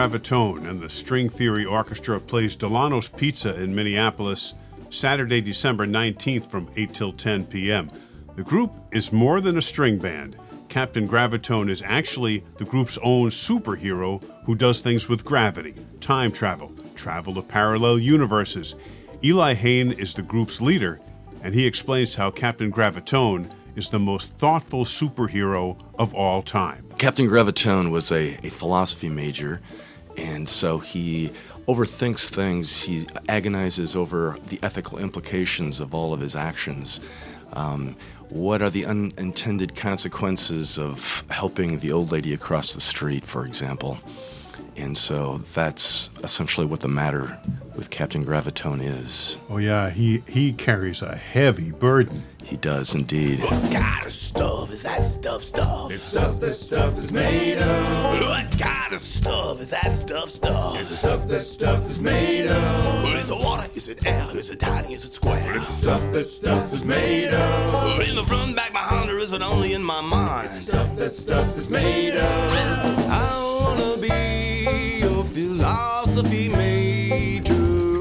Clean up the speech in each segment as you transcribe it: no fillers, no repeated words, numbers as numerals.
Gravitone and the String Theory Orchestra plays Delano's Pizza in Minneapolis, Saturday, December 19th from 8 till 10 p.m. The group is more than a string band. Captain Gravitone is actually the group's own superhero who does things with gravity, time travel, travel to parallel universes. Eli Hain is the group's leader, and he explains how Captain Gravitone is the most thoughtful superhero of all time. Captain Gravitone was a philosophy major, and so he overthinks things. He agonizes over the ethical implications of all of his actions. What are the unintended consequences of helping the old lady across the street, for example? And so that's essentially what the matter with Captain Gravitone is. Oh yeah, he carries a heavy burden. He does indeed. What kind of stuff is that stuff? It's stuff that stuff is made of. What kind of stuff is that stuff? It's the stuff that stuff is made of. Is it water? Is it air? Is it tiny? Is it square? It's the stuff that stuff is made of. In the front, back, behind, or is it only in my mind? It's the stuff that stuff is made of. I wanna be a philosophy major.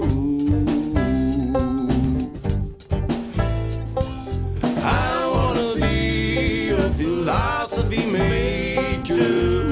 I wanna be a philosophy major.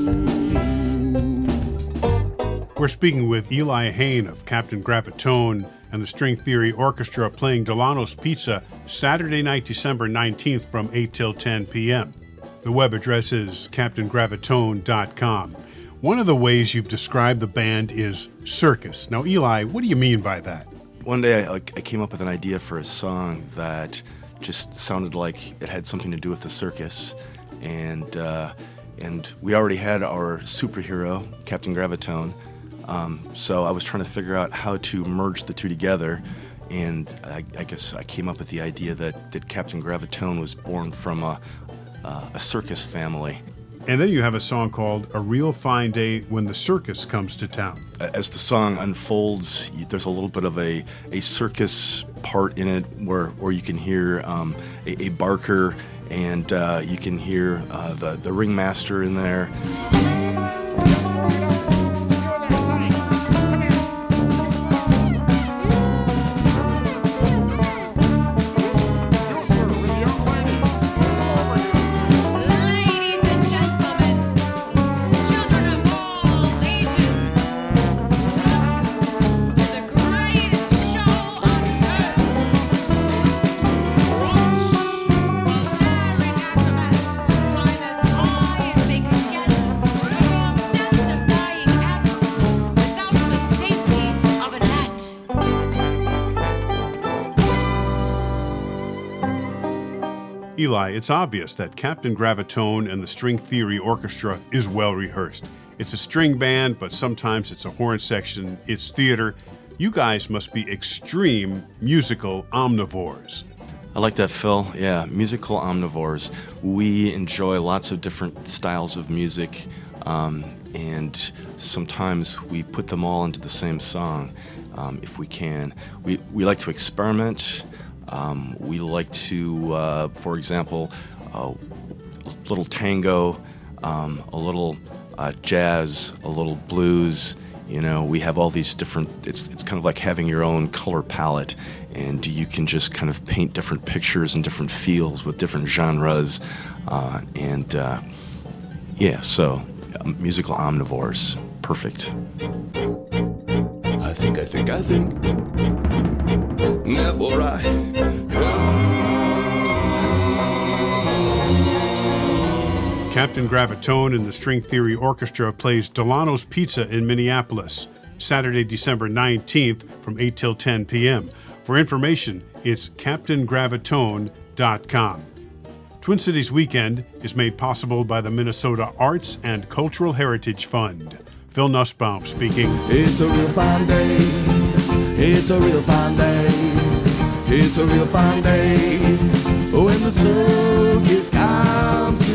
We're speaking with Eli Hain of Captain Gravitone and the String Theory Orchestra playing Delano's Pizza Saturday night, December 19th from 8 till 10 p.m. The web address is captaingravitone.com. One of the ways you've described the band is circus. Now, Eli, what do you mean by that? One day I came up with an idea for a song that just sounded like it had something to do with the circus. And we already had our superhero, Captain Gravitone. So I was trying to figure out how to merge the two together. And I guess I came up with the idea that Captain Gravitone was born from a circus family. And then you have a song called A Real Fine Day When the Circus Comes to Town. As the song unfolds, there's a little bit of a circus part in it where you can hear a barker, and you can hear the ringmaster in there. Eli, it's obvious that Captain Gravitone and the String Theory Orchestra is well rehearsed. It's a string band, but sometimes it's a horn section, it's theater. You guys must be extreme musical omnivores. I like that, Phil. Yeah, musical omnivores. We enjoy lots of different styles of music, and sometimes we put them all into the same song if we can. We like to experiment. We like to, for example, a little tango, a little jazz, a little blues. You know, we have all these different, it's kind of like having your own color palette, and you can just kind of paint different pictures and different feels with different genres. So musical omnivores, perfect. I think. Never I. Captain Gravitone and the String Theory Orchestra plays Delano's Pizza in Minneapolis, Saturday, December 19th from 8 till 10 p.m. For information, it's captaingravitone.com. Twin Cities Weekend is made possible by the Minnesota Arts and Cultural Heritage Fund. Phil Nussbaum speaking. It's a real fine day. It's a real fine day. It's a real fine day when the circus comes